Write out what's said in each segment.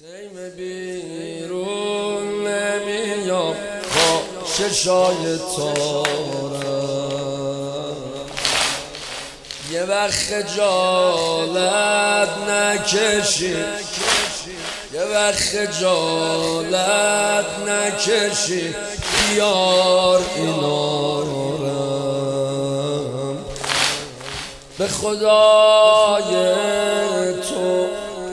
خیمه بیرون نمیام با چشای تارم، یه وقت خجالت نکشی، یه وقت خجالت نکشی، بیار اینارم. به خدای تو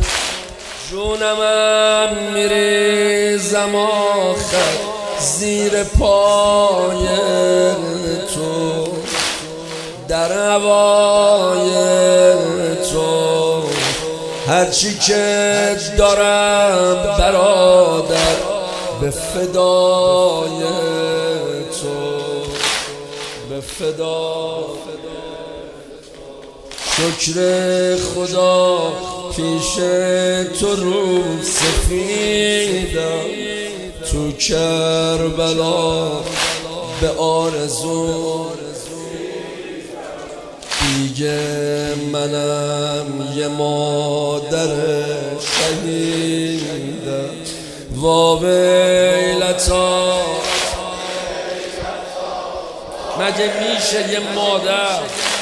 جونمم میریزم آخر زیر پای تو، در هوای تو هرچی که دارم برادر به فدای تو، به فدای شکر خدا پیش تو رو سفیدم، تو کربلا به آرزو دیگه منم یه مادر شهیدم. واویلتا مگه میشه یه مادر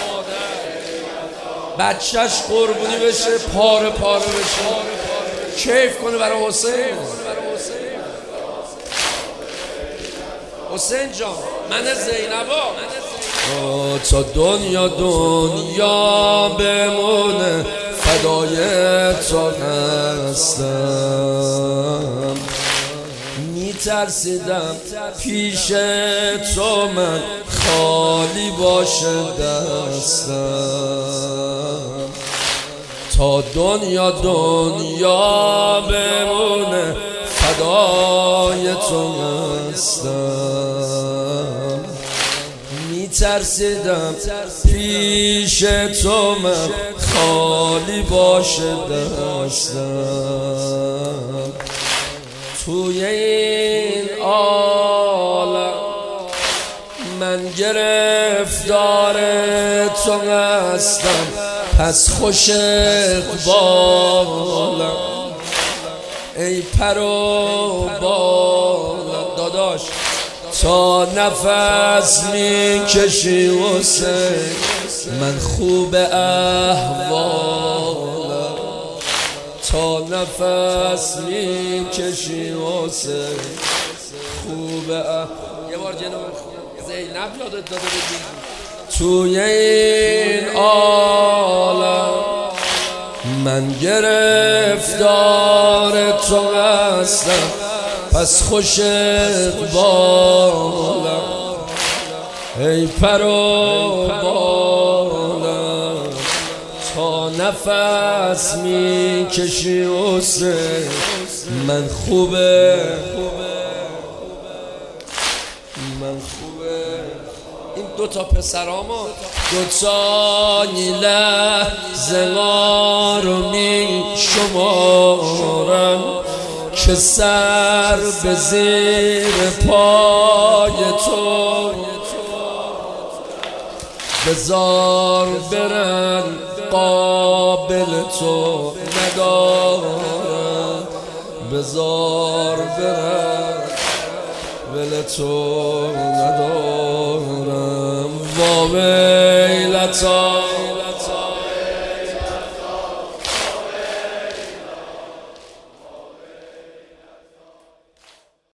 بچهش قربونی بشه، پاره پاره بشه، کیف کنه برای حسین؟ حسین جان من زینبا تا دنیا بمونه فدای تو هستم. میترسیدم پیش تو من خالی باشه دستم، تا دنیا بمونه فدای تو هستم. میترسیدم پیش تو من خالی باشه دستم. توی این عالم من گرفتار تو هستم، پس خوش اقبالم ای پر و بالم. داداش تا نفس میکشی حسین من خوب احوالم، تا نفس میکشی حسین خوب یه بار جناب زینب یادت داده بگی توی این عالم من گرفتار تو هستم، پس خوش اقبالم ای پر و بالم، تا نفس میکشی حسین من خوبه، من خوبه. این دوتا پسرامو دوتا لحظه ما رو می شمارن که سر به زیر پای تو بذار برن، قابل تو ندارن، بذار برن قابل تو ندارم. واویلتا